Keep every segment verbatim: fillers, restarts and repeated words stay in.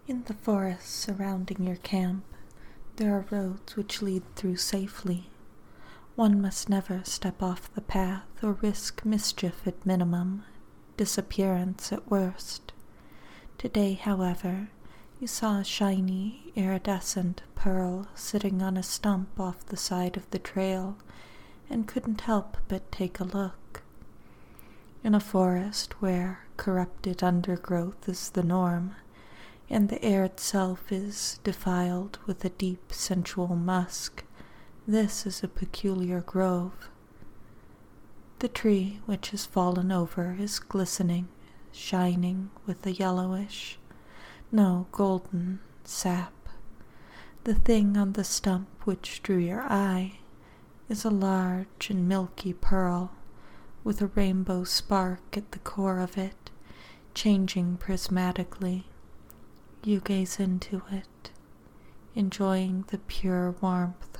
In the forest surrounding your camp, there are roads which lead through safely. One must never step off the path or risk mischief at minimum, disappearance at worst. Today, however, you saw a shiny, iridescent pearl sitting on a stump off the side of the trail and couldn't help but take a look. In a forest where corrupted undergrowth is the norm, and the air itself is defiled with a deep sensual musk, this is a peculiar grove. The tree which has fallen over is glistening, shining with a yellowish, no, golden sap. The thing on the stump which drew your eye is a large and milky pearl, with a rainbow spark at the core of it, changing prismatically. You gaze into it, enjoying the pure warmth.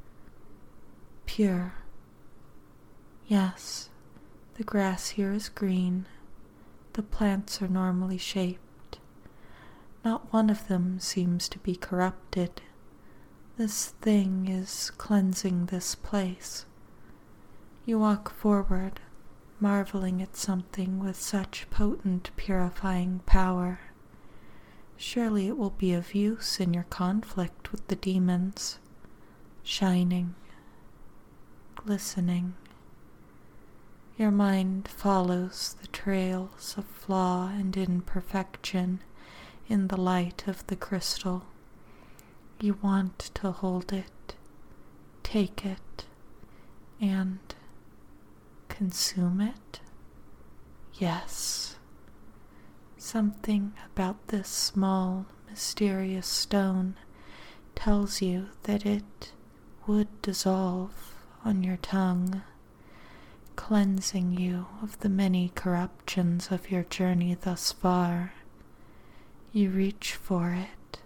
Pure. Yes, the grass here is green. The plants are normally shaped. Not one of them seems to be corrupted. This thing is cleansing this place. You walk forward, marveling at something with such potent purifying power. Surely it will be of use in your conflict with the demons. Shining, glistening. Your mind follows the trails of flaw and imperfection in the light of the crystal. You want to hold it, take it, and consume it? Yes. Something about this small, mysterious stone tells you that it would dissolve on your tongue, cleansing you of the many corruptions of your journey thus far. You reach for it.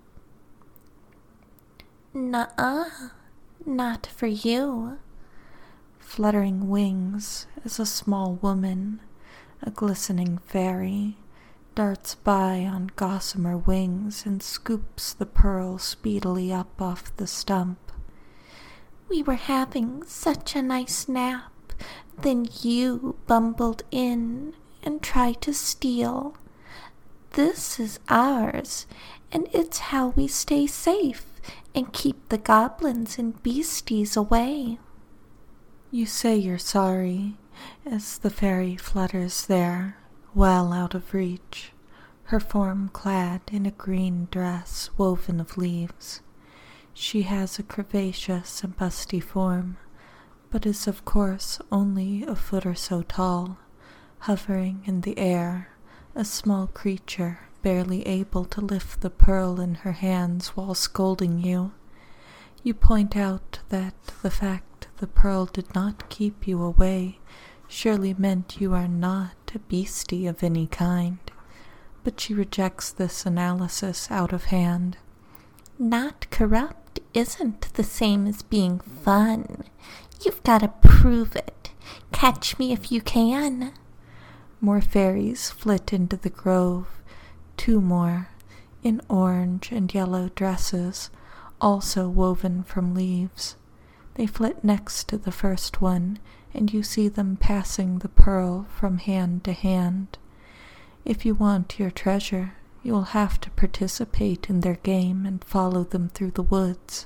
Nuh-uh, not for you. Fluttering wings as a small woman, a glistening fairy, darts by on gossamer wings and scoops the pearl speedily up off the stump. We were having such a nice nap, then you bumbled in and tried to steal. This is ours, and it's how we stay safe and keep the goblins and beasties away. You say you're sorry, as the fairy flutters there, well out of reach, her form clad in a green dress woven of leaves. She has a curvaceous and busty form, but is of course only a foot or so tall, hovering in the air, a small creature barely able to lift the pearl in her hands while scolding you. You point out that the fact the pearl did not keep you away surely meant you are not a beastie of any kind, but she rejects this analysis out of hand. Not corrupt isn't the same as being fun. You've got to prove it. Catch me if you can. More fairies flit into the grove, two more, in orange and yellow dresses, also woven from leaves. They flit next to the first one, and you see them passing the pearl from hand to hand. If you want your treasure, you will have to participate in their game and follow them through the woods,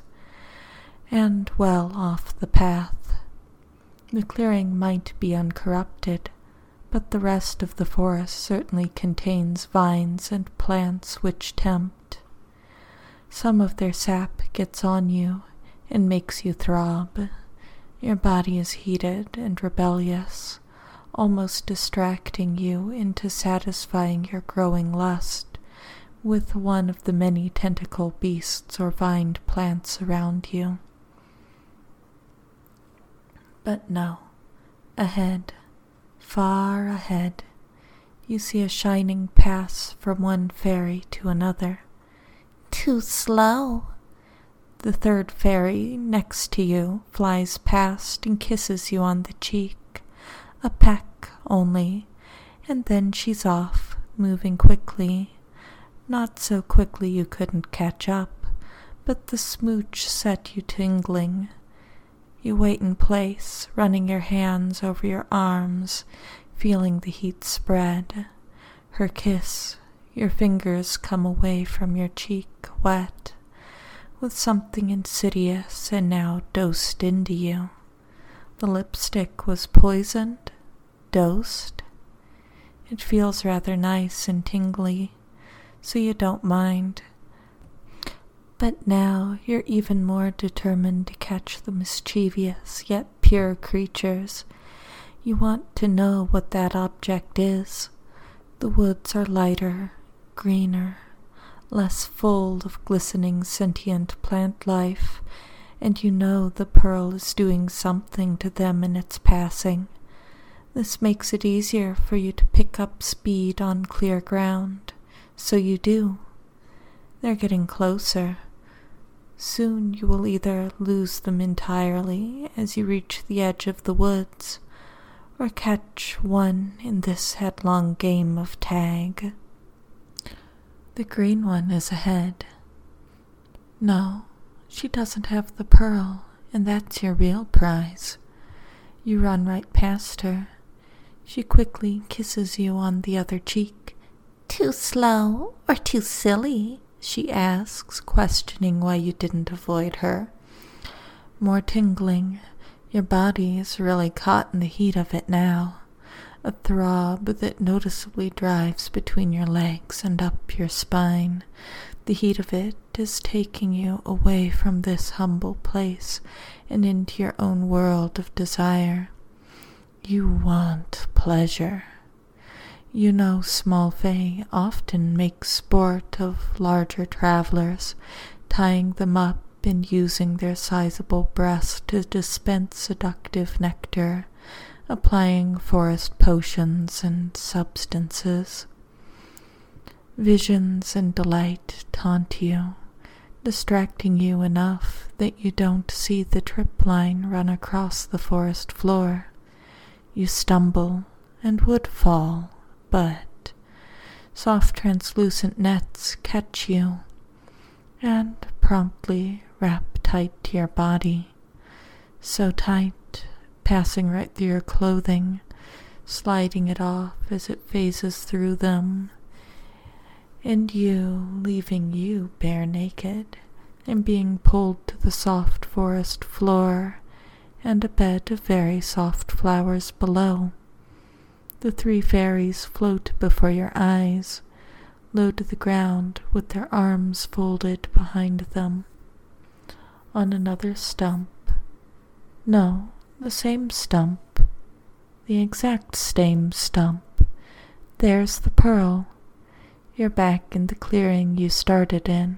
and well off the path. The clearing might be uncorrupted, but the rest of the forest certainly contains vines and plants which tempt. Some of their sap gets on you and makes you throb. Your body is heated and rebellious, almost distracting you into satisfying your growing lust with one of the many tentacle beasts or vined plants around you. But no, ahead, far ahead, you see a shining pass from one fairy to another. Too slow. The third fairy next to you flies past and kisses you on the cheek, a peck only, and then she's off, moving quickly. Not so quickly you couldn't catch up, but the smooch set you tingling. You wait in place, running your hands over your arms, feeling the heat spread. Her kiss, your fingers come away from your cheek wet, with something insidious and now dosed into you. The lipstick was poisoned, dosed. It feels rather nice and tingly, so you don't mind. But now you're even more determined to catch the mischievous yet pure creatures. You want to know what that object is. The woods are lighter, greener, less full of glistening sentient plant life, and you know the pearl is doing something to them in its passing. This makes it easier for you to pick up speed on clear ground, so you do. They're getting closer. Soon you will either lose them entirely as you reach the edge of the woods, or catch one in this headlong game of tag. The green one is ahead. No, she doesn't have the pearl, and that's your real prize. You run right past her. She quickly kisses you on the other cheek. Too slow or too silly? She asks, questioning why you didn't avoid her. More tingling. Your body is really caught in the heat of it now. A throb that noticeably drives between your legs and up your spine. The heat of it is taking you away from this humble place and into your own world of desire. You want pleasure. You know small fae often make sport of larger travelers, tying them up and using their sizable breasts to dispense seductive nectar, applying forest potions and substances. Visions and delight taunt you, distracting you enough that you don't see the trip line run across the forest floor. You stumble and would fall, but soft translucent nets catch you and promptly wrap tight to your body, so tight, passing right through your clothing, sliding it off as it phases through them, and you leaving you bare naked and being pulled to the soft forest floor and a bed of very soft flowers below. The three fairies float before your eyes, low to the ground with their arms folded behind them. On another stump, no, the same stump, the exact same stump, there's the pearl. You're back in the clearing you started in.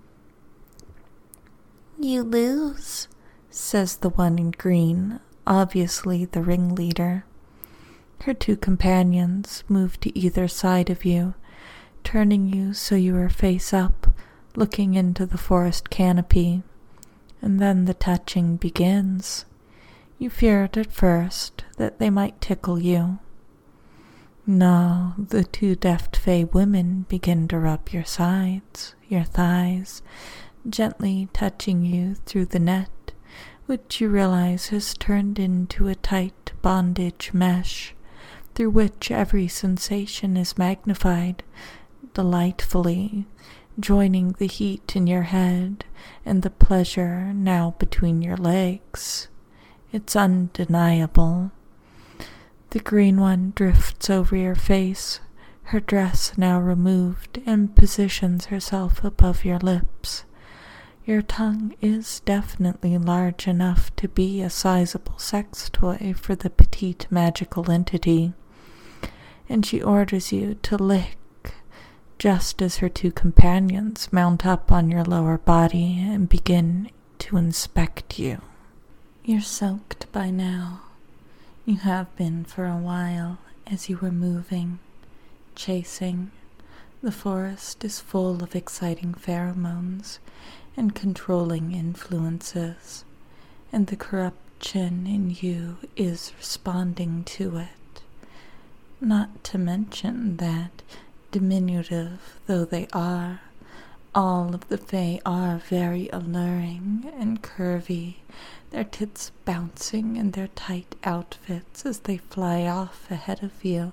You lose, says the one in green, obviously the ringleader. Her two companions move to either side of you, turning you so you are face up, looking into the forest canopy. And then the touching begins. You feared at first that they might tickle you. No, the two deft fae women begin to rub your sides, your thighs, gently touching you through the net, which you realize has turned into a tight bondage mesh, through which every sensation is magnified, delightfully, joining the heat in your head and the pleasure now between your legs. It's undeniable. The green one drifts over your face, her dress now removed, and positions herself above your lips. Your tongue is definitely large enough to be a sizable sex toy for the petite magical entity, and she orders you to lick just as her two companions mount up on your lower body and begin to inspect you. You're soaked by now. You have been for a while as you were moving, chasing. The forest is full of exciting pheromones and controlling influences, and the corruption in you is responding to it. Not to mention that Diminutive though they are, all of the fae are very alluring and curvy, their tits bouncing in their tight outfits as they fly off ahead of you.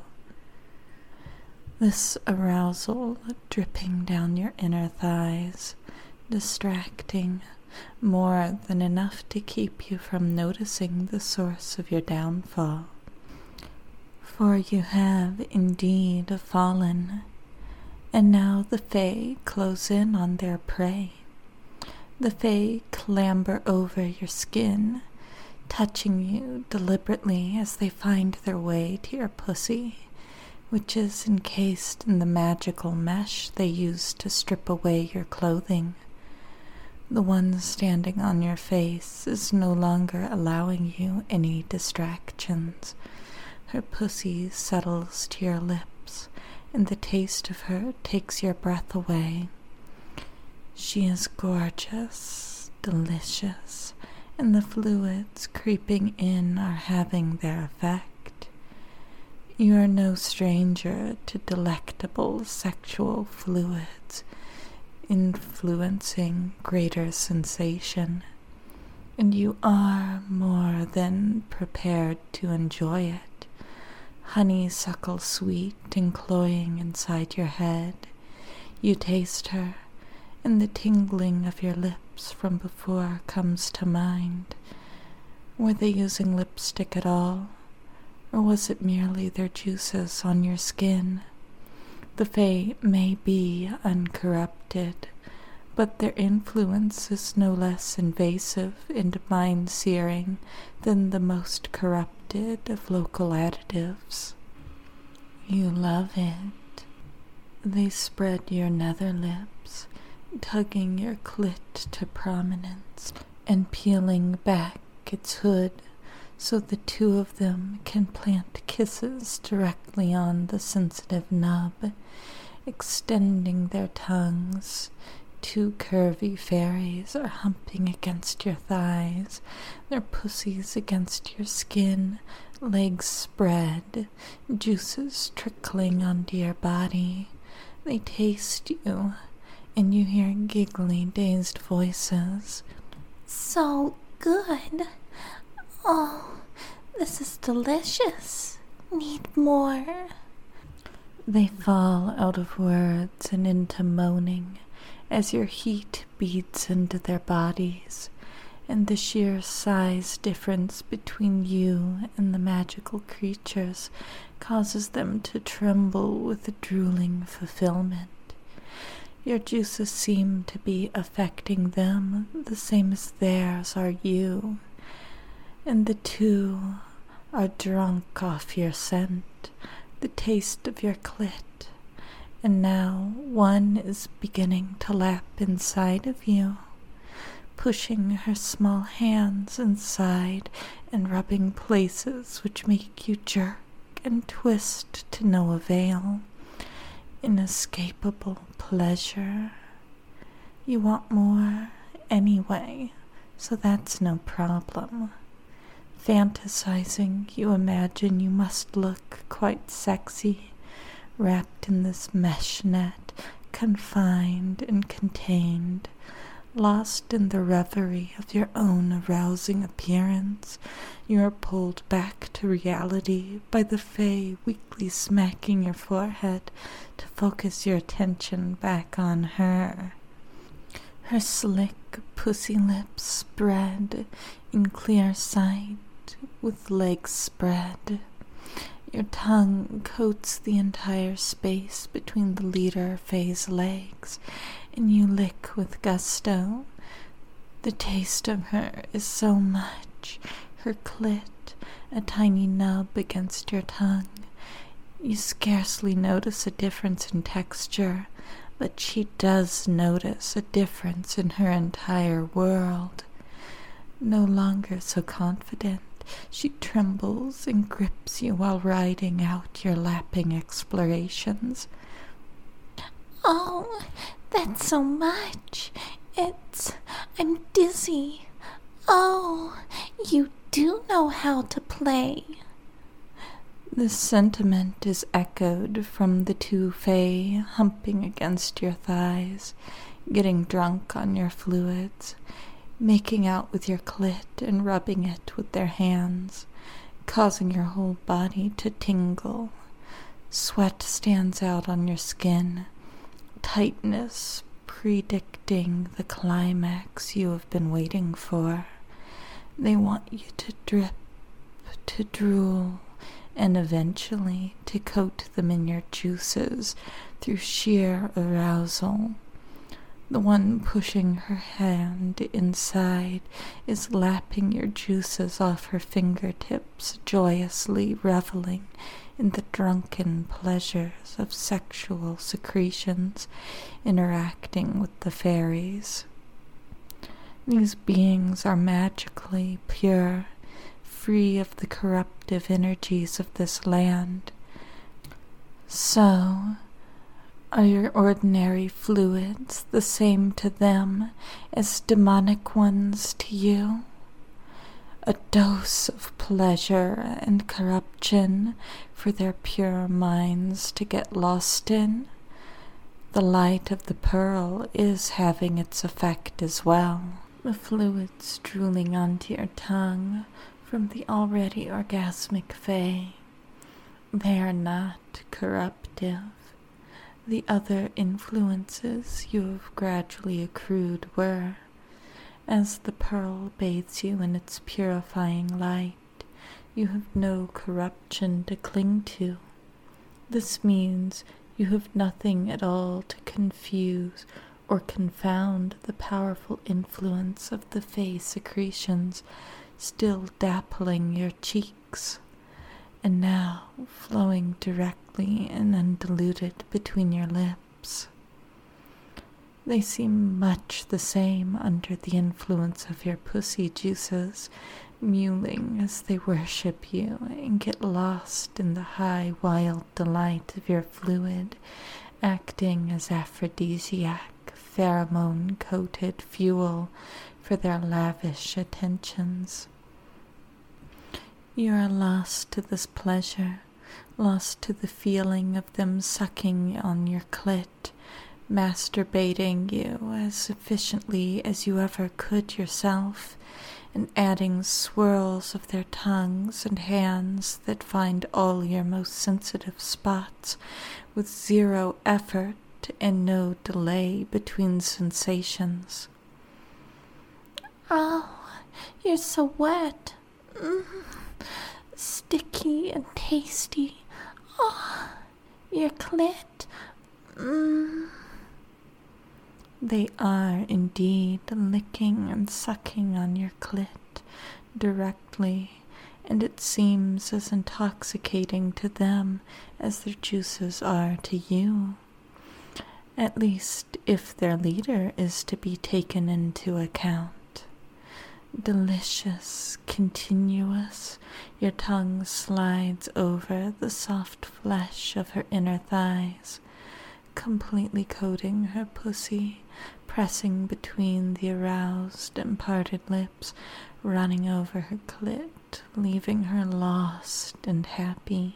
This arousal dripping down your inner thighs, distracting, more than enough to keep you from noticing the source of your downfall. For you have indeed fallen, and now the fae close in on their prey. The fae clamber over your skin, touching you deliberately as they find their way to your pussy, which is encased in the magical mesh they use to strip away your clothing. The one standing on your face is no longer allowing you any distractions. Her pussy settles to your lips, and the taste of her takes your breath away. She is gorgeous, delicious, and the fluids creeping in are having their effect. You are no stranger to delectable sexual fluids, influencing greater sensation, and you are more than prepared to enjoy it. Honeysuckle sweet and cloying inside your head, you taste her, and the tingling of your lips from before comes to mind. Were they using lipstick at all, or was it merely their juices on your skin? The fae may be uncorrupted, but their influence is no less invasive and mind-searing than the most corrupted of local additives. You love it. They spread your nether lips, tugging your clit to prominence and peeling back its hood so the two of them can plant kisses directly on the sensitive nub, extending their tongues. Two curvy fairies are humping against your thighs, their pussies against your skin, legs spread, juices trickling onto your body. They taste you, and you hear giggly, dazed voices. So good. Oh, this is delicious. Need more. They fall out of words and into moaning as your heat beats into their bodies, and the sheer size difference between you and the magical creatures causes them to tremble with a drooling fulfillment. Your juices seem to be affecting them the same as theirs are you, and the two are drunk off your scent, the taste of your clit. And now one is beginning to lap inside of you, pushing her small hands inside and rubbing places which make you jerk and twist to no avail. Inescapable pleasure. You want more anyway, so that's no problem. Fantasizing, you imagine you must look quite sexy, wrapped in this mesh net, confined and contained, lost in the reverie of your own arousing appearance. You are pulled back to reality by the fae weakly smacking your forehead to focus your attention back on her. Her slick pussy lips spread in clear sight, with legs spread. Your tongue coats the entire space between the leader fae's legs, and you lick with gusto. The taste of her is so much, her clit, a tiny nub against your tongue. You scarcely notice a difference in texture, but she does notice a difference in her entire world. No longer so confident, she trembles and grips you while riding out your lapping explorations. Oh, that's so much. It's... I'm dizzy. Oh, you do know how to play. This sentiment is echoed from the two fae humping against your thighs, getting drunk on your fluids, making out with your clit and rubbing it with their hands, causing your whole body to tingle. Sweat stands out on your skin, tightness predicting the climax you have been waiting for. They want you to drip, to drool, and eventually to coat them in your juices through sheer arousal. The one pushing her hand inside is lapping your juices off her fingertips, joyously reveling in the drunken pleasures of sexual secretions, interacting with the fairies. These beings are magically pure, free of the corruptive energies of this land. So, are your ordinary fluids the same to them as demonic ones to you? A dose of pleasure and corruption for their pure minds to get lost in? The light of the pearl is having its effect as well. The fluids drooling onto your tongue from the already orgasmic fae. They are not corruptive. The other influences you have gradually accrued were. As the pearl bathes you in its purifying light, you have no corruption to cling to. This means you have nothing at all to confuse or confound the powerful influence of the fae secretions still dappling your cheeks, and now flowing directly and undiluted between your lips. They seem much the same under the influence of your pussy juices, mewling as they worship you and get lost in the high wild delight of your fluid, acting as aphrodisiac, pheromone-coated fuel for their lavish attentions. You are lost to this pleasure, lost to the feeling of them sucking on your clit, masturbating you as efficiently as you ever could yourself, and adding swirls of their tongues and hands that find all your most sensitive spots with zero effort and no delay between sensations. Oh, you're so wet. Mm. Sticky and tasty. Oh, your clit. Mm. They are indeed licking and sucking on your clit directly, and it seems as intoxicating to them as their juices are to you. At least if their leader is to be taken into account. Delicious, continuous, your tongue slides over the soft flesh of her inner thighs, completely coating her pussy, pressing between the aroused and parted lips, running over her clit, leaving her lost and happy.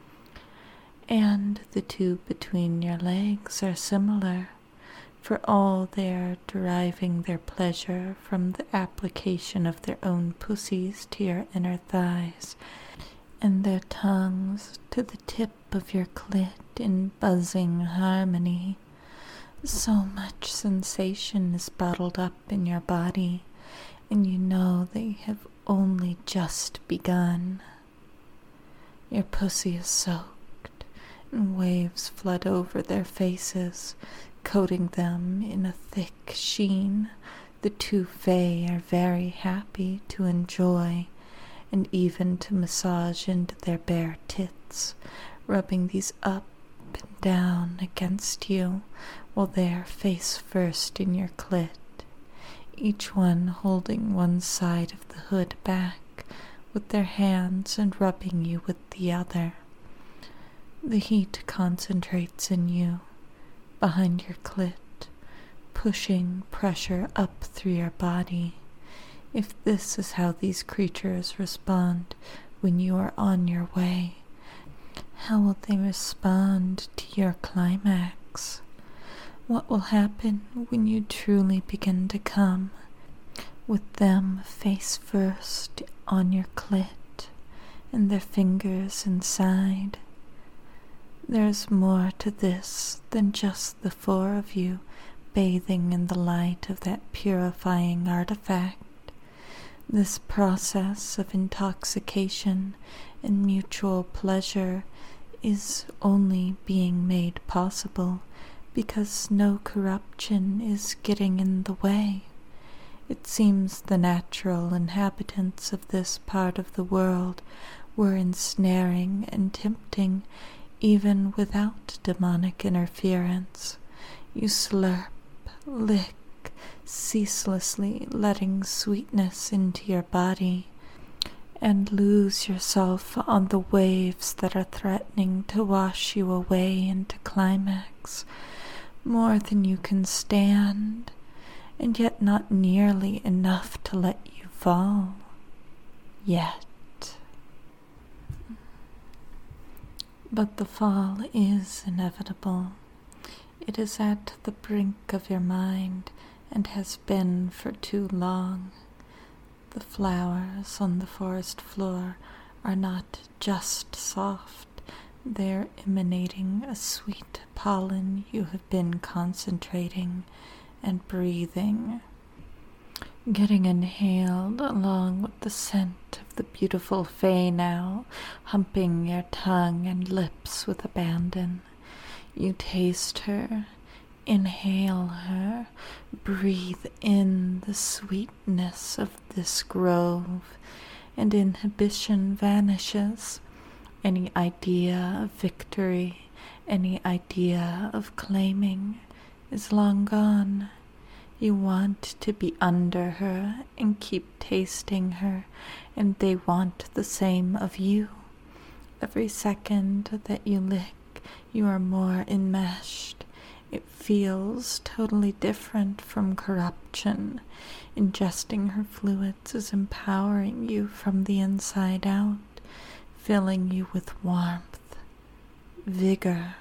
And the two between your legs are similar, for all they are deriving their pleasure from the application of their own pussies to your inner thighs, and their tongues to the tip of your clit in buzzing harmony. So much sensation is bottled up in your body, and you know they have only just begun. Your pussy is soaked, and waves flood over their faces, coating them in a thick sheen. The two fae are very happy to enjoy, and even to massage into their bare tits, rubbing these up and down against you, while they are face first in your clit, each one holding one side of the hood back with their hands and rubbing you with the other. The heat concentrates in you, behind your clit, pushing pressure up through your body. If this is how these creatures respond when you are on your way, How will they respond to your climax? What will happen when you truly begin to come, with them face first on your clit and their fingers inside? There's more to this than just the four of you bathing in the light of that purifying artifact. This process of intoxication and mutual pleasure is only being made possible because no corruption is getting in the way. It seems the natural inhabitants of this part of the world were ensnaring and tempting even without demonic interference. You slurp, lick, ceaselessly letting sweetness into your body, and lose yourself on the waves that are threatening to wash you away into climax, more than you can stand, and yet not nearly enough to let you fall. Yet. But the fall is inevitable. It is at the brink of your mind, and has been for too long. The flowers on the forest floor are not just soft, they're emanating a sweet pollen you have been concentrating and breathing, getting inhaled along with the scent of the beautiful fae now, humping your tongue and lips with abandon. You taste her, inhale her, breathe in the sweetness of this grove, and inhibition vanishes. Any idea of victory, any idea of claiming is long gone. You want to be under her and keep tasting her, and they want the same of you. Every second that you lick, you are more enmeshed. It feels totally different from corruption. Ingesting her fluids is empowering you from the inside out, filling you with warmth, vigor.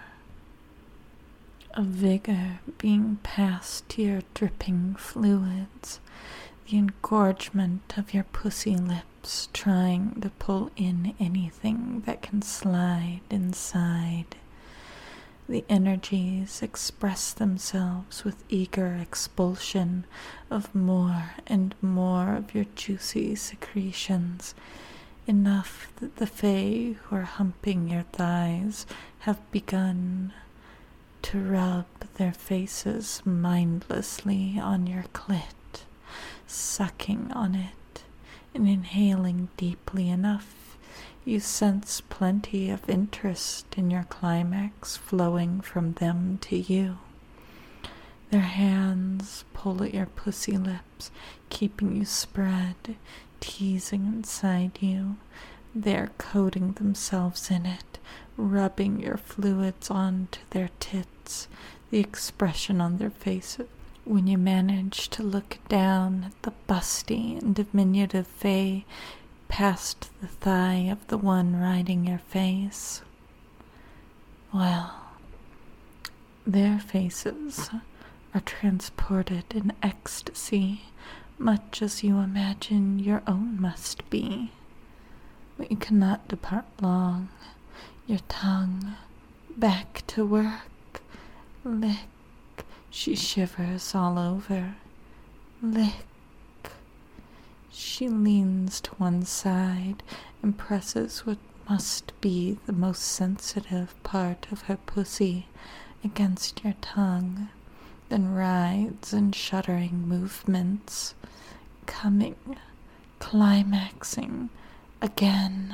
A vigor being passed to your dripping fluids, the engorgement of your pussy lips trying to pull in anything that can slide inside. The energies express themselves with eager expulsion of more and more of your juicy secretions, enough that the fae who are humping your thighs have begun to rub their faces mindlessly on your clit, sucking on it and inhaling deeply enough. You sense plenty of interest in your climax flowing from them to you. Their hands pull at your pussy lips, keeping you spread, teasing inside you. They are coating themselves in it, rubbing your fluids onto their tits, the expression on their faces when you manage to look down at the busty and diminutive fae past the thigh of the one riding your face. Well, their faces are transported in ecstasy, much as you imagine your own must be. But you cannot depart long. Your tongue, back to work. Lick. She shivers all over. Lick. She leans to one side and presses what must be the most sensitive part of her pussy against your tongue, then rides in shuddering movements, coming, climaxing, again,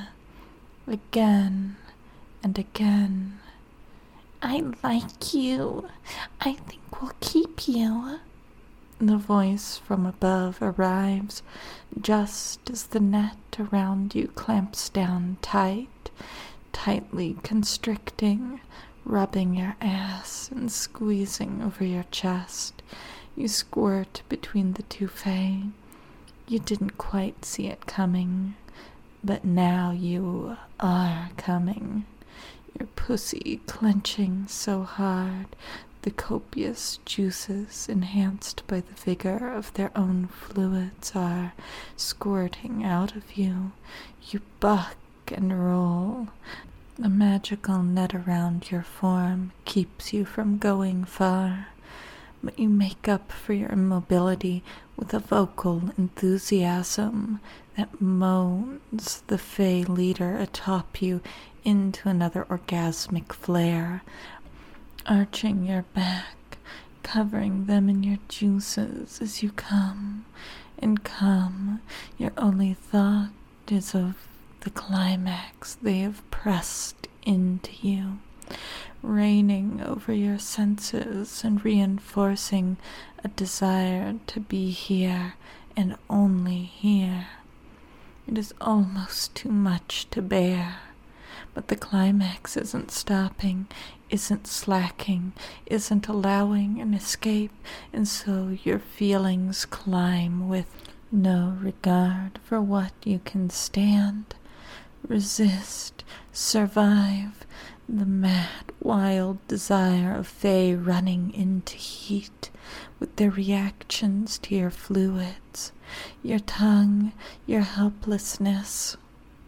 again, and again. I like you. I think we'll keep you. The voice from above arrives just as the net around you clamps down tight, tightly constricting, rubbing your ass and squeezing over your chest. You squirt between the two fae. You didn't quite see it coming, but now you are coming. Your pussy clenching so hard, the copious juices, enhanced by the vigor of their own fluids, are squirting out of you. You buck and roll. A magical net around your form keeps you from going far, but you make up for your immobility with a vocal enthusiasm that moans the fey leader atop you into another orgasmic flare, arching your back, covering them in your juices as you come and come. Your only thought is of the climax they have pressed into you, reigning over your senses and reinforcing a desire to be here and only here. It is almost too much to bear, but the climax isn't stopping, isn't slacking, isn't allowing an escape, and so your feelings climb with no regard for what you can stand, resist, survive, the mad, wild desire of Fae running into heat with their reactions to your fluids, your tongue, your helplessness.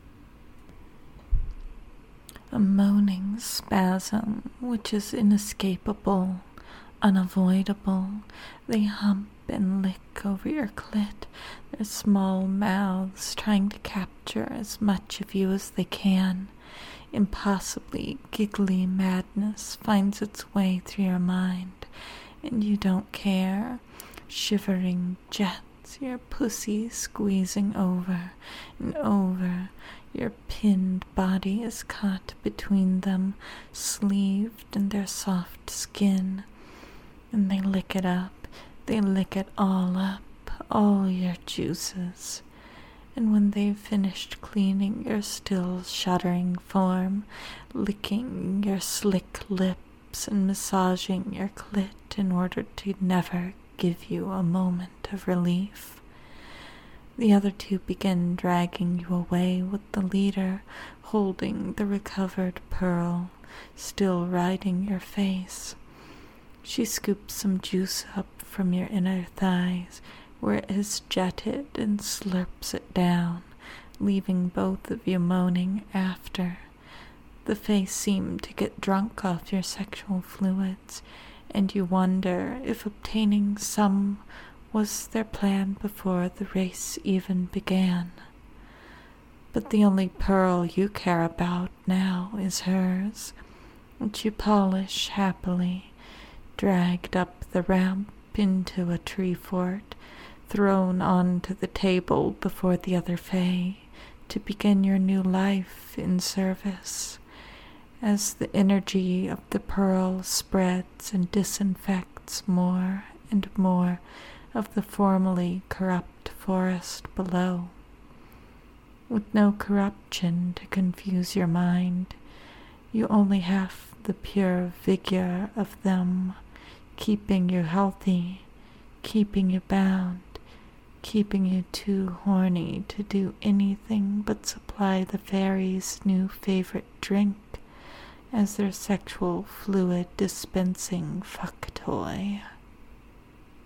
A moaning spasm which is inescapable, unavoidable. They hump and lick over your clit, their small mouths trying to capture as much of you as they can. Impossibly giggly madness finds its way through your mind, and you don't care. Shivering jets, your pussy squeezing over and over. Your pinned body is caught between them, sleeved in their soft skin, and they lick it up. They lick it all up, all your juices. And when they've finished cleaning your still shuddering form, licking your slick lips and massaging your clit in order to never give you a moment of relief, the other two begin dragging you away with the leader holding the recovered pearl, still riding your face. She scoops some juice up from your inner thighs, where it is jetted, and slurps it down, leaving both of you moaning after. The face seemed to get drunk off your sexual fluids, and you wonder if obtaining some was their plan before the race even began. But the only pearl you care about now is hers, which you polish happily, dragged up the ramp into a tree fort, thrown onto the table before the other Fae, to begin your new life in service. As the energy of the pearl spreads and disinfects more and more of the formerly corrupt forest below, with no corruption to confuse your mind, you only have the pure vigor of them, keeping you healthy, keeping you bound, keeping you too horny to do anything but supply the fairies' new favorite drink as their sexual fluid dispensing fuck toy.